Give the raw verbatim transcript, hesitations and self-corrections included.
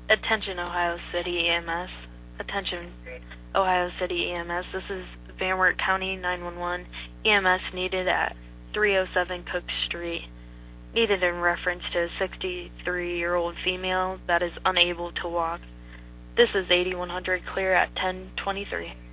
Attention Ohio City E M S. Attention Ohio City E M S. This is Van Wert County nine one one. E M S needed at three oh seven Cook Street. Needed in reference to a sixty-three-year-old female that is unable to walk. This is eighty-one hundred clear at ten twenty-three.